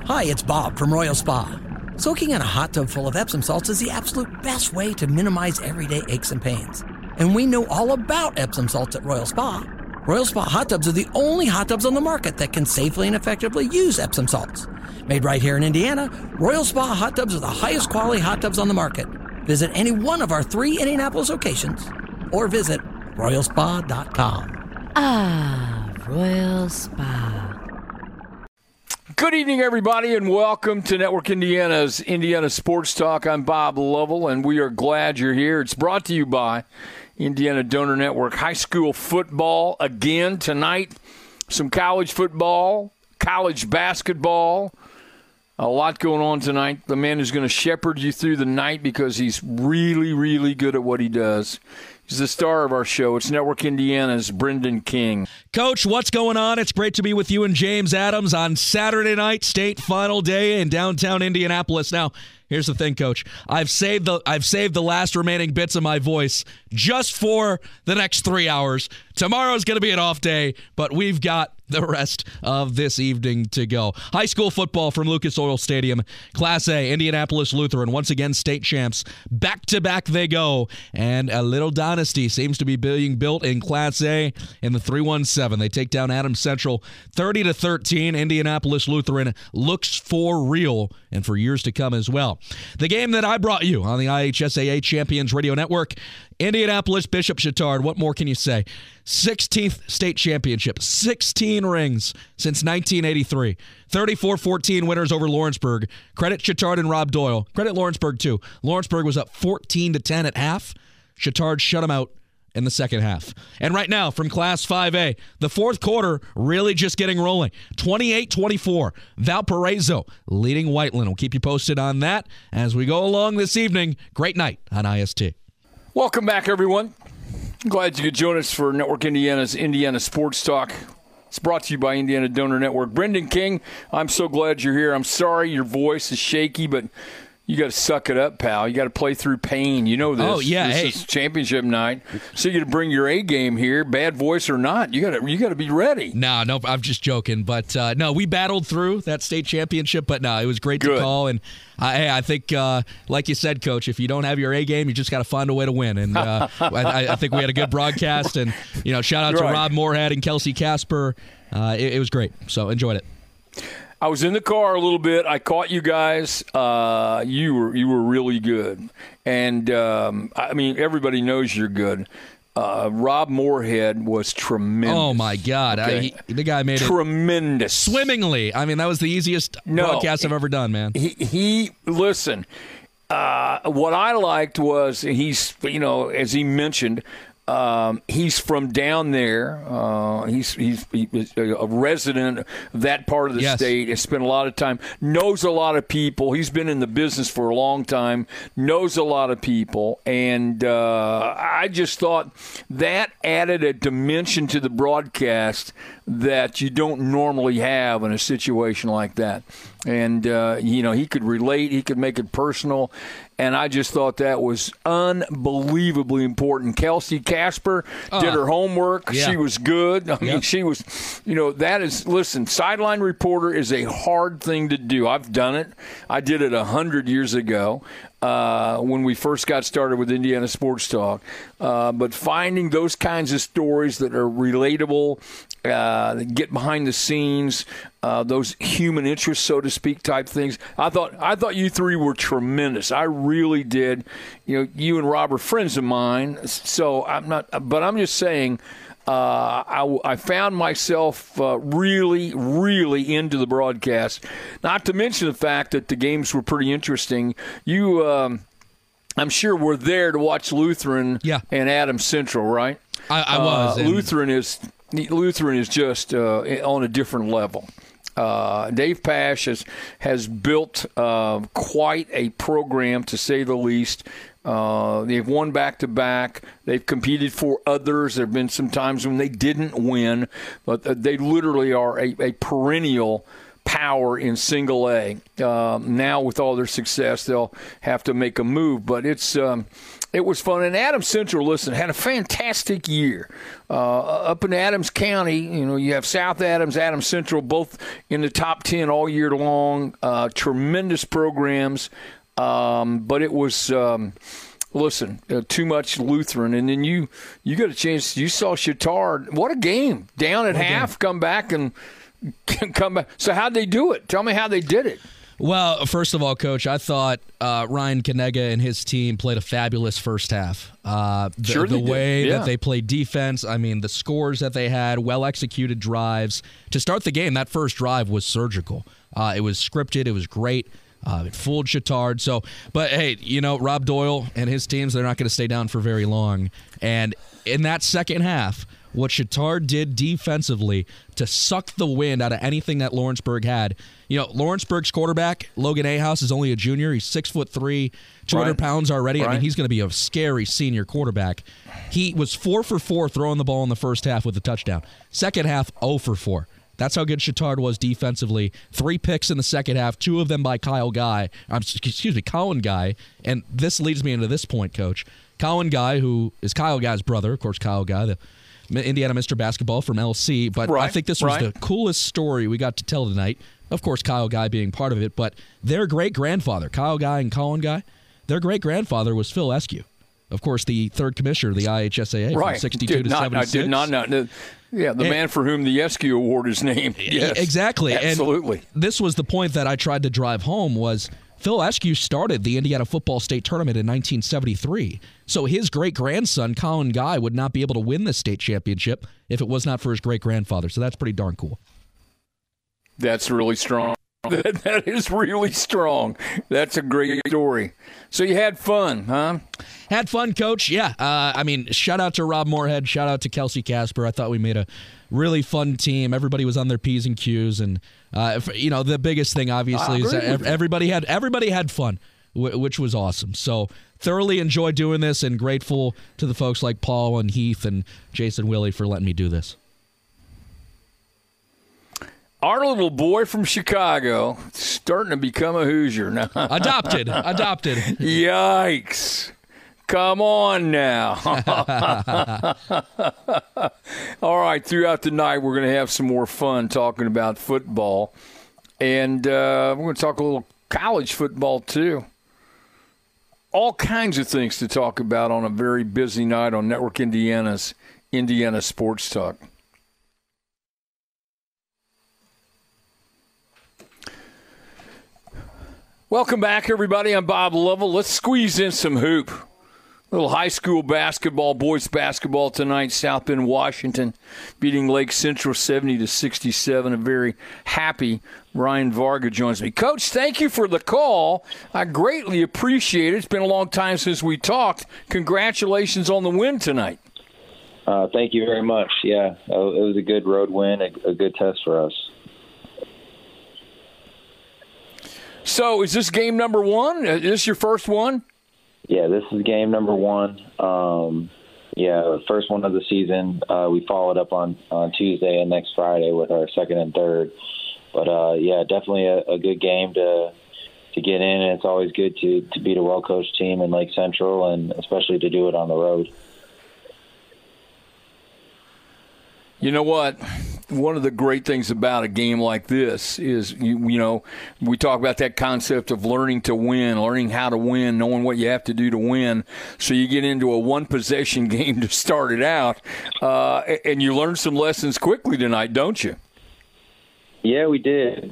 Hi, it's Bob from Royal Spa. Soaking in a hot tub full of Epsom salts is the absolute best way to minimize everyday aches and pains. And we know all about Epsom salts at Royal Spa. Royal Spa hot tubs are the only hot tubs on the market that can safely and effectively use Epsom salts. Made right here in Indiana, Royal Spa hot tubs are the highest quality hot tubs on the market. Visit any one of our 3 Indianapolis locations or visit royalspa.com. Ah, Royal Spa. Good evening, everybody, and welcome to Network Indiana's Indiana Sports Talk. I'm Bob Lovell, and we are glad you're here. It's brought to you by Indiana Donor Network. High school football again tonight. Some college football, college basketball. A lot going on tonight. The man who's going to shepherd you through the night because he's really, really good at what he does. He's the star of our show. It's Network Indiana's Brendan King. Coach, what's going on? It's great to be with you and James Adams on Saturday night, state final day in downtown Indianapolis. Now, here's the thing, Coach. I've saved the last remaining bits of my voice just for the next 3 hours. Tomorrow's going to be an off day, but we've got the rest of this evening to go. High school football from Lucas Oil Stadium. Class A, Indianapolis Lutheran, once again state champs. Back-to-back they go, and a little dynasty seems to be being built in Class A in the 3-1-7. They take down Adams Central 30-13. Indianapolis Lutheran looks for real and for years to come as well. The game that I brought you on the IHSAA Champions Radio Network, Indianapolis Bishop Chatard. What more can you say? 16th state championship, 16 rings since 1983. 34-14 winners over Lawrenceburg. Credit Chatard and Rob Doyle. Credit Lawrenceburg, too. Lawrenceburg was up 14-10 at half. Chatard shut them out in the second half. And right now, from Class 5A, the fourth quarter really just getting rolling. 28-24. Valparaiso leading Whiteland. We'll keep you posted on that as we go along this evening. Great night on IST. Welcome back, everyone. Glad you could join us for Network Indiana's Indiana Sports Talk. It's brought to you by Indiana Donor Network. Brendan King, I'm so glad you're here. I'm sorry your voice is shaky, but you got to suck it up, pal. You got to play through pain. You know this. Oh, yeah. This is championship night. So you got to bring your A game here, bad voice or not. You got to be ready. No, I'm just joking. But, no, we battled through that state championship. But, no, it was great to call. And, I think, like you said, Coach, if you don't have your A game, you just got to find a way to win. And I think we had a good broadcast. And, shout out to Rob Moorhead and Kelsey Casper. It was great. So enjoyed it. I was in the car a little bit. I caught you guys. You were really good, and everybody knows you're good. Rob Moorhead was tremendous. Oh my God, okay? The guy made tremendous swimmingly. I mean, that was the easiest broadcast I've ever done, man. He listen. What I liked was he's as he mentioned. He's from down there. He's a resident of that part of the state. Has spent a lot of time. Knows a lot of people. He's been in the business for a long time. Knows a lot of people. And I just thought that added a dimension to the broadcast that you don't normally have in a situation like that. And, he could relate. He could make it personal. And I just thought that was unbelievably important. Kelsey Casper did her homework. Yeah. She was good. I mean, she was, listen, sideline reporter is a hard thing to do. I've done it. I did it 100 years ago when we first got started with Indiana Sports Talk. But finding those kinds of stories that are relatable, that get behind the scenes, those human interests, so to speak, type things. I thought you three were tremendous. I really did. You and Rob are friends of mine, so I'm not. But I'm just saying, I found myself really, really into the broadcast. Not to mention the fact that the games were pretty interesting. You, I'm sure, were there to watch Lutheran and Adams Central, right? I was. Lutheran is just on a different level. Dave Pash has built quite a program, to say the least. They've won back-to-back. They've competed for others. There have been some times when they didn't win, but they literally are a perennial power in single A. Now, with all their success, they'll have to make a move. But it's It was fun. And Adams Central, listen, had a fantastic year. Up in Adams County, you have South Adams, Adams Central, both in the top 10 all year long. Tremendous programs. But it was, too much Lutheran. And then you got a chance. You saw Chittard. What a game. Down at half, come back. So how'd they do it? Tell me how they did it. Well, first of all, Coach, I thought Ryan Kanega and his team played a fabulous first half. The way that they played defense, the scores that they had, well-executed drives. To start the game, that first drive was surgical. It was scripted. It was great. It fooled Chittard. But hey, Rob Doyle and his teams, they're not going to stay down for very long. And in that second half, what Chittard did defensively to suck the wind out of anything that Lawrenceburg had. Lawrenceburg's quarterback, Logan Ahaus, is only a junior. He's 6'3", 200 pounds already. Right. He's going to be a scary senior quarterback. He was 4 for 4 throwing the ball in the first half with a touchdown. Second half, 0 for 4. That's how good Chittard was defensively. 3 picks in the second half, 2 of them by Colin Guy. And this leads me into this point, Coach. Colin Guy, who is Kyle Guy's brother, of course, Kyle Guy, the Indiana Mr. Basketball from LC. But I think this was the coolest story we got to tell tonight. Of course, Kyle Guy being part of it, but their great-grandfather, Kyle Guy and Colin Guy, their great-grandfather was Phil Eskew. Of course, the third commissioner of the IHSAA from 62 to 76. I did not know. Yeah, the man for whom the Eskew Award is named. Yes, exactly. Absolutely. And this was the point that I tried to drive home was Phil Eskew started the Indiana Football State Tournament in 1973. So his great-grandson, Colin Guy, would not be able to win the state championship if it was not for his great-grandfather. So that's pretty darn cool. That's really strong. That is really strong. That's a great story. So you had fun, huh? Had fun, Coach. Yeah. Shout out to Rob Moorhead. Shout out to Kelsey Casper. I thought we made a really fun team. Everybody was on their P's and Q's. And, the biggest thing, obviously, is that everybody had fun, which was awesome. So thoroughly enjoyed doing this and grateful to the folks like Paul and Heath and Jason Willie for letting me do this. Our little boy from Chicago starting to become a Hoosier now. Adopted. Yikes. Come on now. All right, throughout the night, we're going to have some more fun talking about football. And we're going to talk a little college football, too. All kinds of things to talk about on a very busy night on Network Indiana's Indiana Sports Talk. Welcome back, everybody. I'm Bob Lovell. Let's squeeze in some hoop. A little high school basketball, boys basketball tonight. South Bend, Washington, beating Lake Central 70-67. A very happy Ryan Varga joins me. Coach, thank you for the call. I greatly appreciate it. It's been a long time since we talked. Congratulations on the win tonight. Thank you very much. Yeah, it was a good road win, a good test for us. So is this game number 1? Is this your first one? Yeah, this is game number 1. First one of the season. We followed up on Tuesday and next Friday with our second and third. But, definitely a good game to get in. And it's always good to beat a well-coached team in Lake Central, and especially to do it on the road. You know what? One of the great things about a game like this is, we talk about that concept of learning to win, learning how to win, knowing what you have to do to win. So you get into a one-possession game to start it out, and you learn some lessons quickly tonight, don't you? Yeah, we did.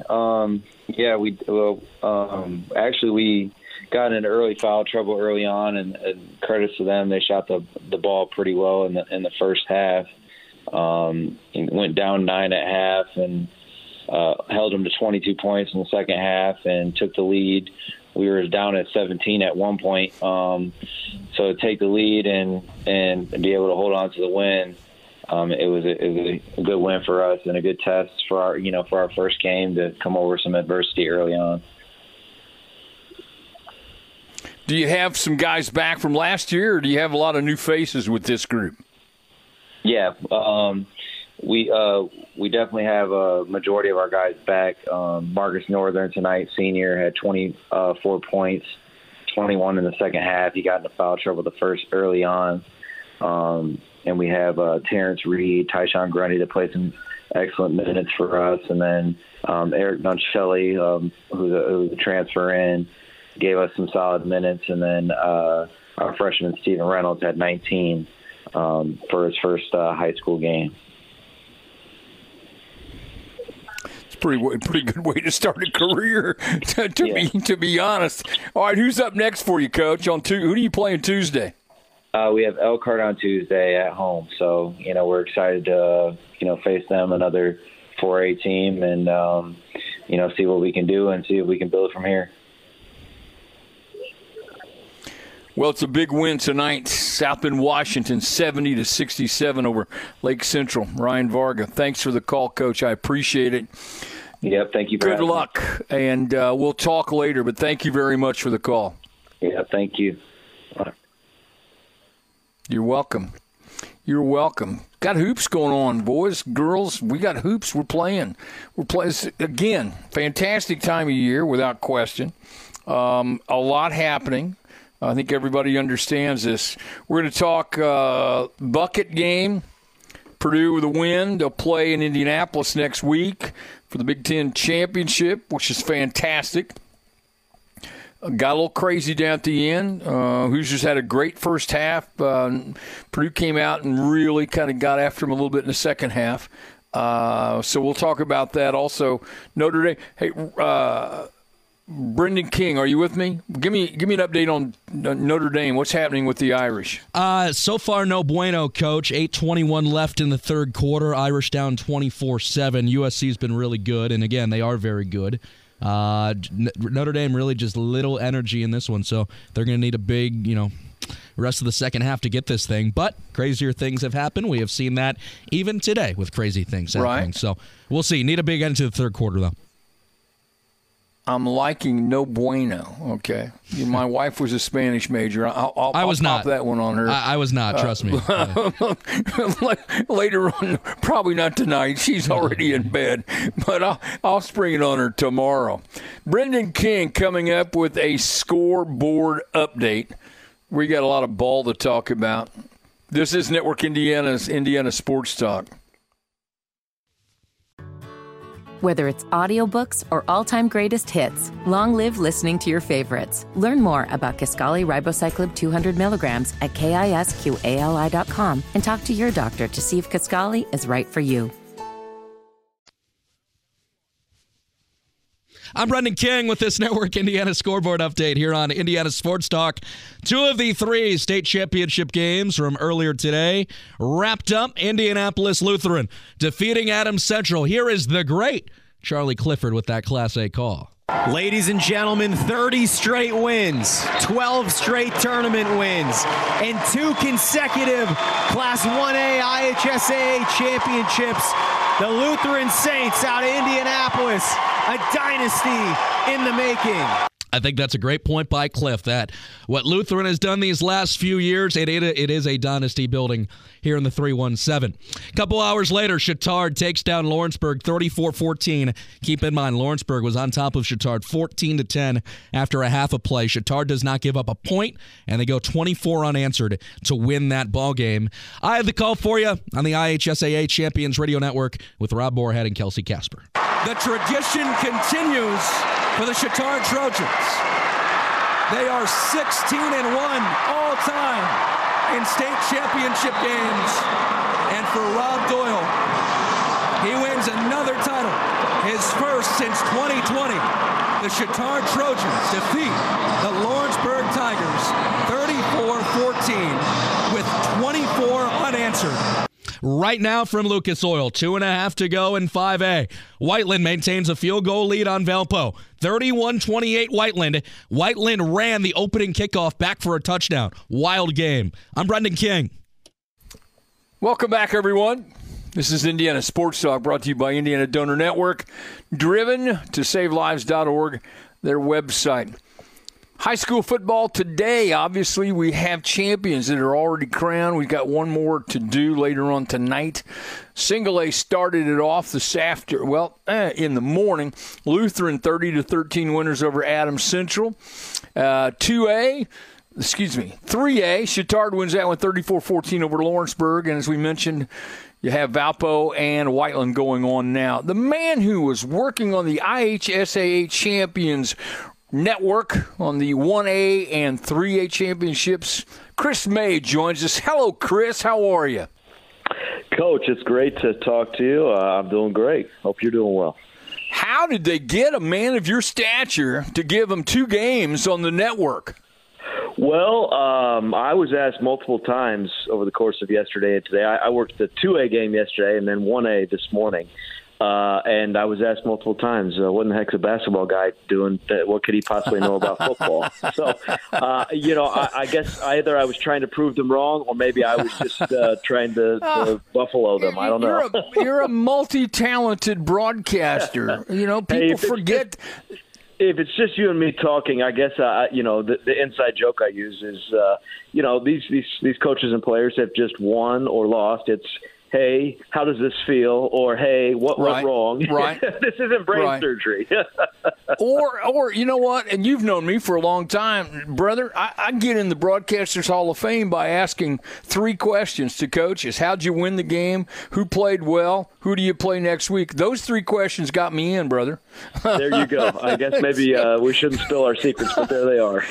Actually, we got into early foul trouble early on, and credit to them, they shot the ball pretty well in the first half. Went down 9 at half and held them to 22 points in the second half and took the lead. We were down at 17 at one point. So to take the lead and be able to hold on to the win, it was a good win for us and a good test for our first game to come over some adversity early on. Do you have some guys back from last year, or do you have a lot of new faces with this group? Yeah, we definitely have a majority of our guys back. Marcus Northern tonight, senior, had 24 points, 21 in the second half. He got into foul trouble early on. And we have Terrence Reed, Tyshawn Grundy that played some excellent minutes for us. And then Eric Nuncelli, who's a transfer in, gave us some solid minutes. And then our freshman Steven Reynolds had 19 for his first high school game. It's a pretty good way to start a career, to be honest. All right, who's up next for you, Coach? Who do you play on Tuesday? We have Elkhart on Tuesday at home, so we're excited to face them, another 4A team, and see what we can do and see if we can build from here. Well, it's a big win tonight, South Bend, Washington, 70-67 over Lake Central. Ryan Varga, thanks for the call, Coach. I appreciate it. Yep, thank you. Good luck, and we'll talk later. But thank you very much for the call. Yeah, thank you. You're welcome. You're welcome. Got hoops going on, boys, girls. We got hoops. We're playing. Again, fantastic time of year, without question. A lot happening. I think everybody understands this. We're going to talk bucket game. Purdue with a win. They'll play in Indianapolis next week for the Big Ten Championship, which is fantastic. Got a little crazy down at the end. Hoosiers had a great first half. Purdue came out and really kind of got after them a little bit in the second half. So we'll talk about that. Also, Notre Dame. Hey, Brendan King, are you with me? Give me an update on Notre Dame. What's happening with the Irish? So far, no bueno, Coach. 8:21 left in the third quarter. Irish down 24-7. USC's been really good, and again, they are very good. Notre Dame really just little energy in this one, so they're going to need a big, rest of the second half to get this thing. But crazier things have happened. We have seen that even today with crazy things happening. Right. So we'll see. Need a big end to the third quarter, though. I'm liking no bueno. Okay, my wife was a Spanish major. I'll was pop not. that one on her. I was not. Trust me. Later on, probably not tonight. She's already in bed, but I'll spring it on her tomorrow. Brendan King coming up with a scoreboard update. We got a lot of ball to talk about. This is Network Indiana's Indiana Sports Talk. Whether it's audiobooks or all-time greatest hits, long live listening to your favorites. Learn more about Kisqali Ribociclib 200 milligrams at KISQALI.com and talk to your doctor to see if Kisqali is right for you. I'm Brendan King with this Network Indiana scoreboard update here on Indiana Sports Talk. 2 of the 3 state championship games from earlier today wrapped up. Indianapolis Lutheran defeating Adams Central. Here is the great Charlie Clifford with that Class A call. Ladies and gentlemen, 30 straight wins, 12 straight tournament wins, and 2 consecutive Class 1A IHSAA championships. The Lutheran Saints out of Indianapolis, a dynasty in the making. I think that's a great point by Cliff, that what Lutheran has done these last few years, it is a dynasty building here in the 317. A couple hours later, Chittard takes down Lawrenceburg 34-14. Keep in mind, Lawrenceburg was on top of Chittard 14-10 after a half a play. Chittard does not give up a point, and they go 24 unanswered to win that ball game. I have the call for you on the IHSAA Champions Radio Network with Rob Moorhead and Kelsey Casper. The tradition continues for the Chittard Trojans. They are 16-1 all time in state championship games. And for Rob Doyle, he wins another title, his first since 2020. The Chittard Trojans defeat the Lawrenceburg Tigers 34-14 with 24 unanswered. Right now from Lucas Oil, 2.5 to go in 5A. Whiteland maintains a field goal lead on Valpo. 31-28 Whiteland. Whiteland ran the opening kickoff back for a touchdown. Wild game. I'm Brendan King. Welcome back, everyone. This is Indiana Sports Talk, brought to you by Indiana Donor Network, driven to SaveLives.org, their website. High school football today, obviously, we have champions that are already crowned. We've got one more to do later on tonight. Single A started it off in the morning. Lutheran 30-13 winners over Adams Central. 3A, Chittard wins that one 34-14 over Lawrenceburg. And as we mentioned, you have Valpo and Whiteland going on now. The man who was working on the IHSAA Champions Network on the 1A and 3A championships, Chris May joins us. Hello, Chris. How are you? Coach, it's great to talk to you. I'm doing great. Hope you're doing well. How did they get a man of your stature to give him 2 games on the network? Well, I was asked multiple times over the course of yesterday and today. I worked the 2A game yesterday and then 1A this morning. And I was asked multiple times, what in the heck's a basketball guy doing? What could he possibly know about football? So, I guess either I was trying to prove them wrong or maybe I was just trying to buffalo them. I don't know. You're a multi-talented broadcaster. People forget. If it's just you and me talking, I guess, the inside joke I use is, these coaches and players have just won or lost. It's, hey, how does this feel? Or, hey, what went wrong? Right. This isn't brain surgery. or you know what? And you've known me for a long time, brother. I get in the Broadcasters Hall of Fame by asking 3 questions to coaches. How'd you win the game? Who played well? Who do you play next week? Those 3 questions got me in, brother. There you go. I guess maybe we shouldn't spill our secrets, but there they are.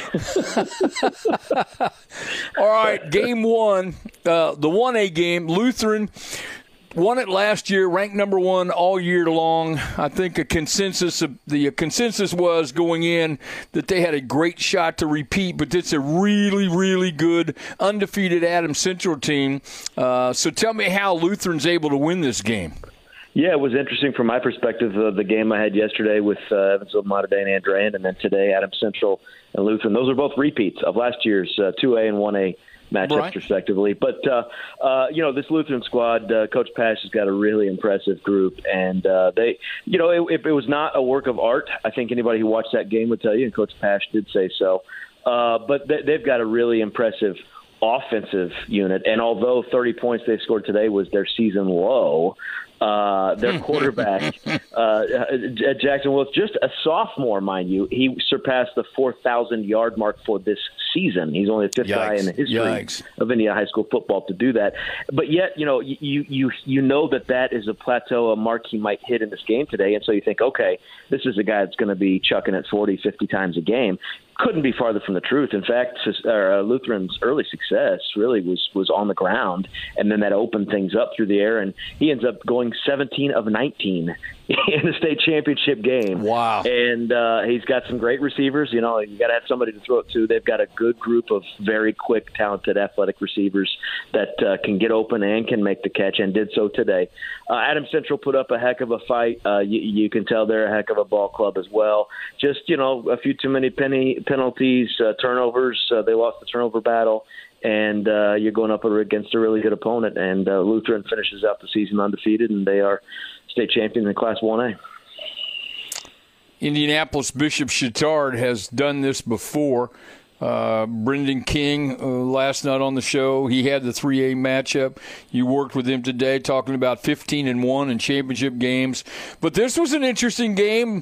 All right, game 1, the 1A game, Lutheran won it last year, ranked number 1 all year long. I think the consensus was going in that they had a great shot to repeat, but it's a really, really good undefeated Adams Central team. So tell me how Lutheran's able to win this game. Yeah, it was interesting from my perspective. The game I had yesterday with Evansville, Mater Dei, and Andrean, and then today Adams Central and Lutheran. Those are both repeats of last year's 2A and 1A matchups, respectively. But, this Lutheran squad, Coach Pash has got a really impressive group. And it was not a work of art. I think anybody who watched that game would tell you, and Coach Pash did say so. But they've got a really impressive offensive unit. And although 30 points they scored today was their season low, their quarterback, Jackson Willis, just a sophomore, mind you, he surpassed the 4,000-yard mark for this season. He's only the 5th guy in the history of Indiana high school football to do that. But yet, you know that is a plateau, a mark he might hit in this game today. And so you think, okay, this is a guy that's going to be chucking it 40, 50 times a game. Couldn't be farther from the truth. In fact, Lutheran's early success really was on the ground, and then that opened things up through the air, and he ends up going 17 of 19 in the state championship game. Wow. And he's got some great receivers. You got to have somebody to throw it to. They've got a good group of very quick, talented, athletic receivers that can get open and can make the catch, and did so today. Adams Central put up a heck of a fight. You can tell they're a heck of a ball club as well. Just, a few too many penalties, turnovers. They lost the turnover battle. And you're going up against a really good opponent. And Lutheran finishes out the season undefeated, and they are state champions in Class 1A. Indianapolis Bishop Chittard has done this before. Brendan King last night on the show, he had the 3A matchup. You worked with him today talking about 15-1 in championship games. But this was an interesting game.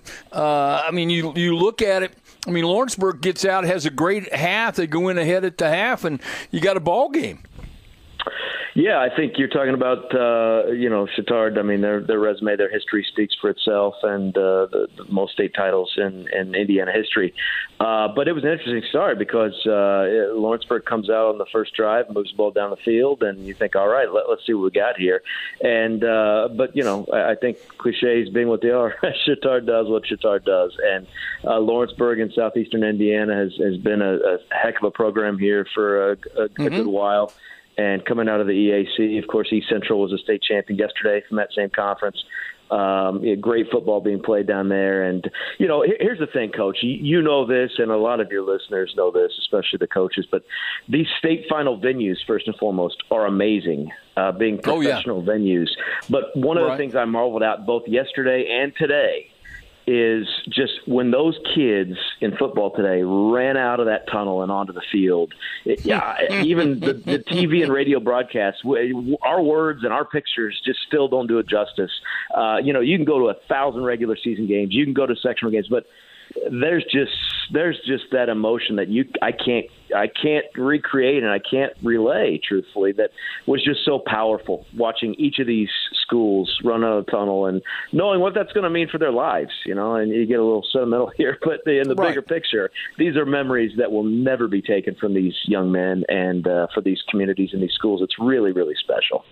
You look at it. Lawrenceburg gets out, has a great half. They go in ahead at the half, and you got a ball game. Yeah, I think you're talking about, Chittard. Their resume, their history speaks for itself, and the most state titles in Indiana history. But it was an interesting start because Lawrenceburg comes out on the first drive, moves the ball down the field, and you think, all right, let's see what we got here. And I think cliches being what they are, Chittard does what Chittard does. And Lawrenceburg in southeastern Indiana has been a heck of a program here for a good while. And coming out of the EAC, of course, East Central was a state champion yesterday from that same conference. Great football being played down there. And, here's the thing, Coach. You know this, and a lot of your listeners know this, especially the coaches. But these state final venues, first and foremost, are amazing, being professional venues. But one of the things I marveled at both yesterday and today is just when those kids in football today ran out of that tunnel and onto the field. Even the TV and radio broadcasts, our words and our pictures just still don't do it justice. You can go to 1,000 regular season games, you can go to sectional games, but there's just that emotion that I can't recreate and I can't relay, truthfully, that was just so powerful watching each of these schools run out of the tunnel and knowing what that's going to mean for their lives, and you get a little sentimental here, but in the bigger picture, these are memories that will never be taken from these young men, and for these communities and these schools, it's really, really special.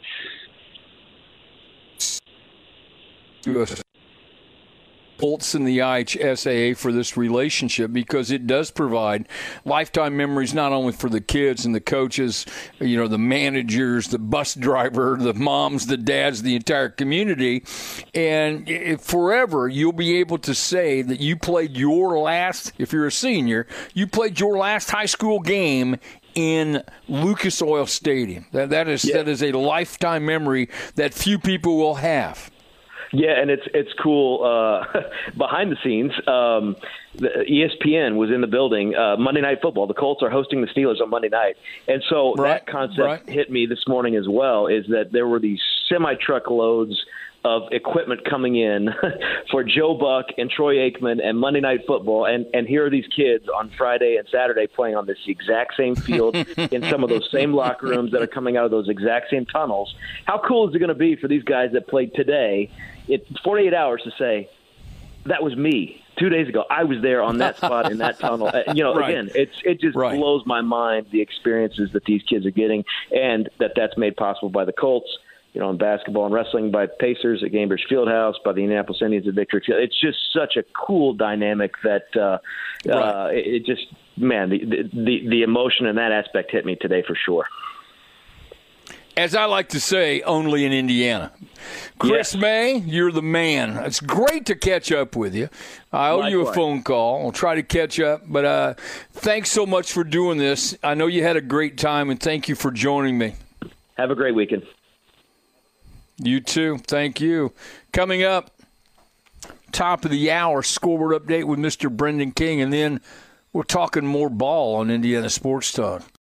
Bolts in the IHSAA for this relationship, because it does provide lifetime memories not only for the kids and the coaches, the managers, the bus driver, the moms, the dads, the entire community, and forever you'll be able to say that you played your last, if you're a senior, you played your last high school game in Lucas Oil Stadium. That is a lifetime memory that few people will have. Yeah, and it's cool. Behind the scenes, the ESPN was in the building. Monday Night Football. The Colts are hosting the Steelers on Monday night, and so that concept hit me this morning as well. Is that there were these semi-truck loads of equipment coming in for Joe Buck and Troy Aikman and Monday Night Football, and here are these kids on Friday and Saturday playing on this exact same field in some of those same locker rooms that are coming out of those exact same tunnels. How cool is it going to be for these guys that played today? It's 48 hours to say, that was me 2 days ago. I was there on that spot in that tunnel. Again, it just blows my mind, the experiences that these kids are getting, and that's made possible by the Colts, in basketball and wrestling by Pacers at Gainbridge Fieldhouse, by the Indianapolis Indians at Victory Field. It's just such a cool dynamic that it just, man, the emotion in that aspect hit me today for sure. As I like to say, only in Indiana. Chris May, you're the man. It's great to catch up with you. I owe you a phone call. I'll try to catch up. But thanks so much for doing this. I know you had a great time, and thank you for joining me. Have a great weekend. You too. Thank you. Coming up, top of the hour, scoreboard update with Mr. Brendan King, and then we're talking more ball on Indiana Sports Talk.